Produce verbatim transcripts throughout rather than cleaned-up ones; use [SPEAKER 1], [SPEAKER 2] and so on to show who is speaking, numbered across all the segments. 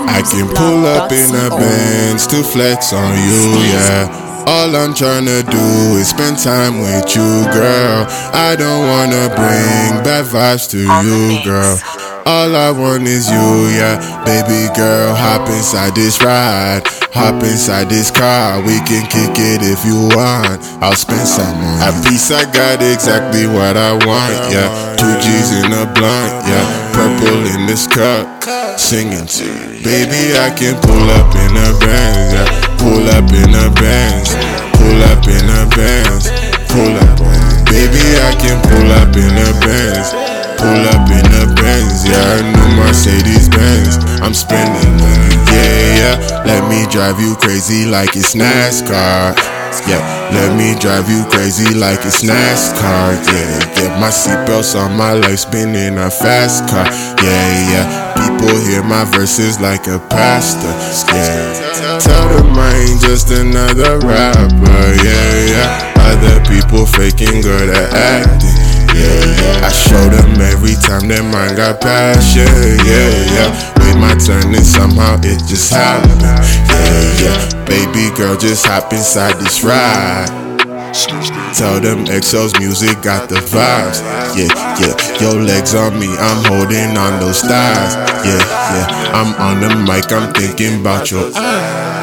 [SPEAKER 1] I can pull up in a Benz to flex on you, yeah. All I'm tryna do is spend time with you, girl. I don't wanna bring bad vibes to you, girl. All I want is you, yeah. Baby girl, hop inside this ride. Hop inside this car, we can kick it if you want. I'll spend some on at least I got exactly what I want, yeah. Two G's in a blunt, yeah. Purple in this cup, singing to you. Baby, I can pull up in a Benz, yeah. Pull up in a Benz, pull up in a Benz, pull up. Baby, I can pull up in a Benz, pull up in a Benz, yeah. New Mercedes Benz, I'm spending money, yeah, yeah. Let me drive you crazy like it's NASCAR, yeah. Let me drive you crazy like it's NASCAR, yeah. Get my seatbelts on my life, spinning a fast car, yeah, yeah. People hear my verses like a pastor, yeah. Tell them I ain't just another rapper, yeah, yeah. Other people faking good at acting, yeah, yeah. I show them every time that mine got passion, yeah, yeah. Wait my turn and somehow it just happened, yeah, yeah. Baby girl, just hop inside this ride. Tell them X O's music got the vibes, yeah, yeah. Your legs on me, I'm holding on those thighs, yeah, yeah. I'm on the mic, I'm thinking about your eyes.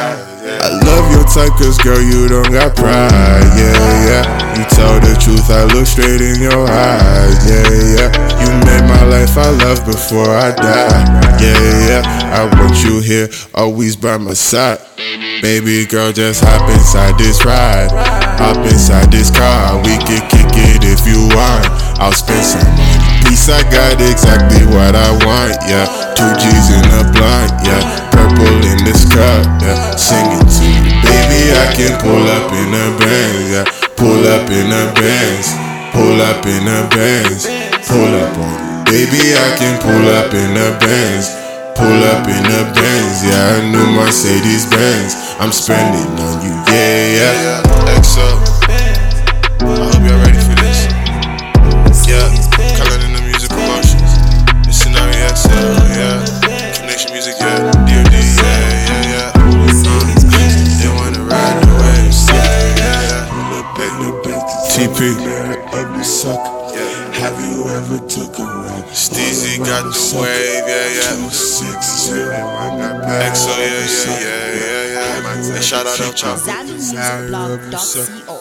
[SPEAKER 1] I love your type cause girl you don't got pride, yeah, yeah. You tell the truth, I look straight in your eyes, yeah, yeah. You made my life I love before I die, yeah, yeah. I want you here, always by my side. Baby girl, just hop inside this ride. Hop inside this car, we can kick it if you want. I'll spend some money. Peace, I got exactly what I want, yeah. Two G's in a blunt, yeah. Purple in this cup, yeah. Singing to you. Baby, I can pull up in a Benz, yeah. Pull up in a Benz, pull up in a Benz, pull up on you. Baby, I can pull up in a Benz, pull up in a Benz, yeah. New Mercedes Benz, I'm spending on you, yeah, yeah. X O, I hope y'all ready for this. Yeah, Color in the Music Promotions. It's Scenario X L, yeah. Connection Music, yeah. D O D, yeah, yeah, yeah. Uh, they wanna ride the waves, yeah, yeah, yeah. T P,
[SPEAKER 2] Have you ever took a ride?
[SPEAKER 1] Steezy got the wave, yeah, yeah. X O, yeah, yeah, yeah, yeah, yeah. Hey, shout out El Chapo.
[SPEAKER 3] Zanu Music Blog dot co.